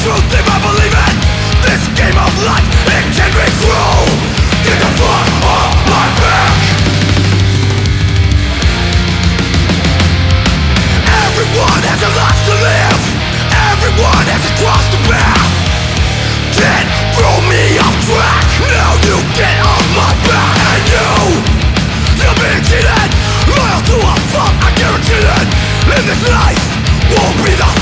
truth if I believe it. This game of life, it can be cruel. Get the fuck off my back. Everyone has a life to live. Everyone has a cross to bear. Can't throw me off track. Now you get off my back. And you're being cheated. Loyal to a fault, I guarantee it. In this life won't be the